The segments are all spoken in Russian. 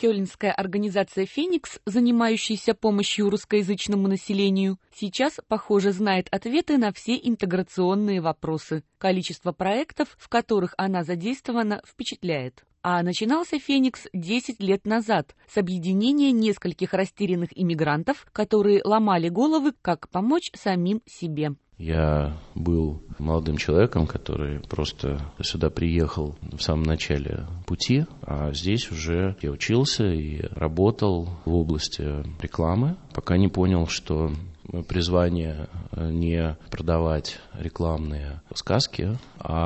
Кёльнская организация «Феникс», занимающаяся помощью русскоязычному населению, сейчас, похоже, знает ответы на все интеграционные вопросы. Количество проектов, в которых она задействована, впечатляет. А начинался «Феникс» 10 лет назад с объединения нескольких растерянных иммигрантов, которые ломали головы, как помочь самим себе. Я был молодым человеком, который просто сюда приехал в самом начале пути, а здесь уже я учился и работал в области рекламы, пока не понял, что призвание не продавать рекламные сказки,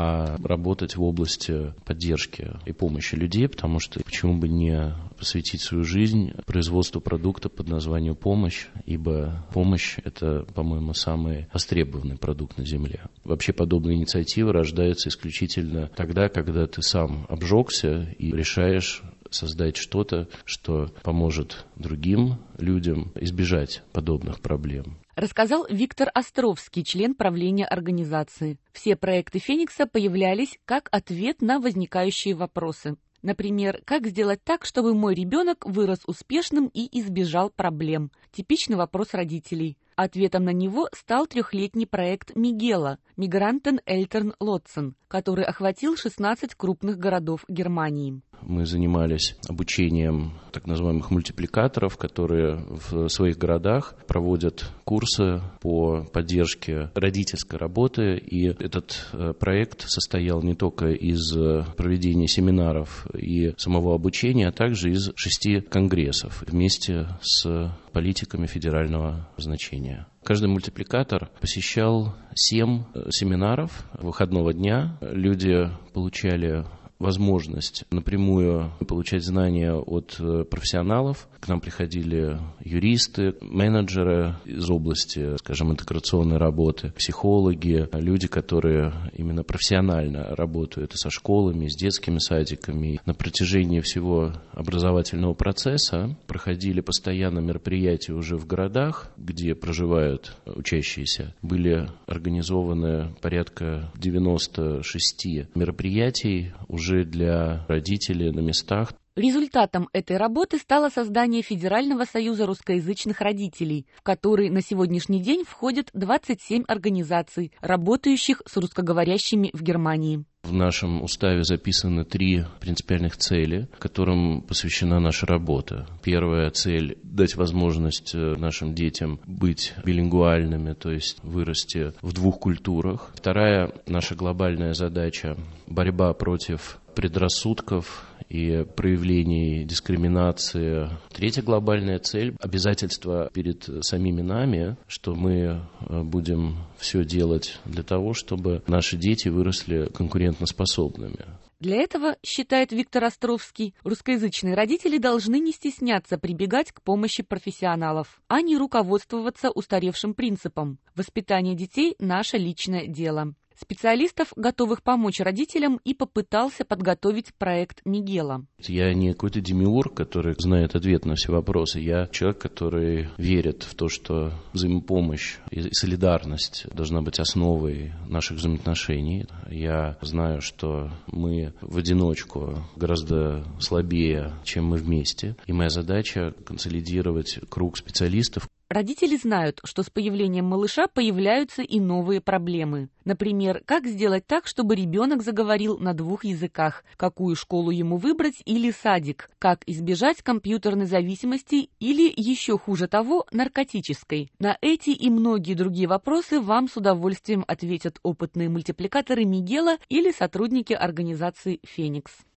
а работать в области поддержки и помощи людей, потому что почему бы не посвятить свою жизнь производству продукта под названием «помощь», ибо помощь – это, по-моему, самый востребованный продукт на Земле. Вообще подобные инициативы рождаются исключительно тогда, когда ты сам обжегся и решаешь создать что-то, что поможет другим людям избежать подобных проблем. Рассказал Виктор Островский, член правления организации. Все проекты «Феникса» появлялись как ответ на возникающие вопросы. Например, как сделать так, чтобы мой ребенок вырос успешным и избежал проблем? Типичный вопрос родителей. Ответом на него стал 3-летний проект Мигела «Мигрантен Эльтерн Лотсен», который охватил 16 крупных городов Германии. Мы занимались обучением так называемых мультипликаторов, которые в своих городах проводят курсы по поддержке родительской работы. И этот проект состоял не только из проведения семинаров и самого обучения, а также из 6 конгрессов вместе с политиками федерального значения. Каждый мультипликатор посещал 7 семинаров выходного дня. Люди получали возможность напрямую получать знания от профессионалов. К нам приходили юристы, менеджеры из области, скажем, интеграционной работы, психологи, люди, которые именно профессионально работают и со школами, и с детскими садиками. На протяжении всего образовательного процесса проходили постоянно мероприятия уже в городах, где проживают учащиеся. Были организованы порядка 96 мероприятий уже для родителей на местах. Результатом этой работы стало создание Федерального союза русскоязычных родителей, в который на сегодняшний день входят 27 организаций, работающих с русскоговорящими в Германии. В нашем уставе записаны 3 принципиальных цели, которым посвящена наша работа. Первая цель – дать возможность нашим детям быть билингвальными, то есть вырасти в 2 культурах. Вторая наша глобальная задача – борьба против предрассудков и проявлений дискриминации. Третья глобальная цель – обязательство перед самими нами, что мы будем все делать для того, чтобы наши дети выросли конкурентоспособными. Для этого, считает Виктор Островский, русскоязычные родители должны не стесняться прибегать к помощи профессионалов, а не руководствоваться устаревшим принципом «воспитание детей – наше личное дело». Специалистов, готовых помочь родителям, и попытался подготовить проект Мигела. Я не какой-то демиург, который знает ответ на все вопросы. Я человек, который верит в то, что взаимопомощь и солидарность должна быть основой наших взаимоотношений. Я знаю, что мы в одиночку гораздо слабее, чем мы вместе. И моя задача – консолидировать круг специалистов. Родители знают, что с появлением малыша появляются и новые проблемы. Например, как сделать так, чтобы ребенок заговорил на 2 языках, какую школу ему выбрать или садик, как избежать компьютерной зависимости или, еще хуже того, наркотической. На эти и многие другие вопросы вам с удовольствием ответят опытные мультипликаторы Мигела или сотрудники организации «Феникс».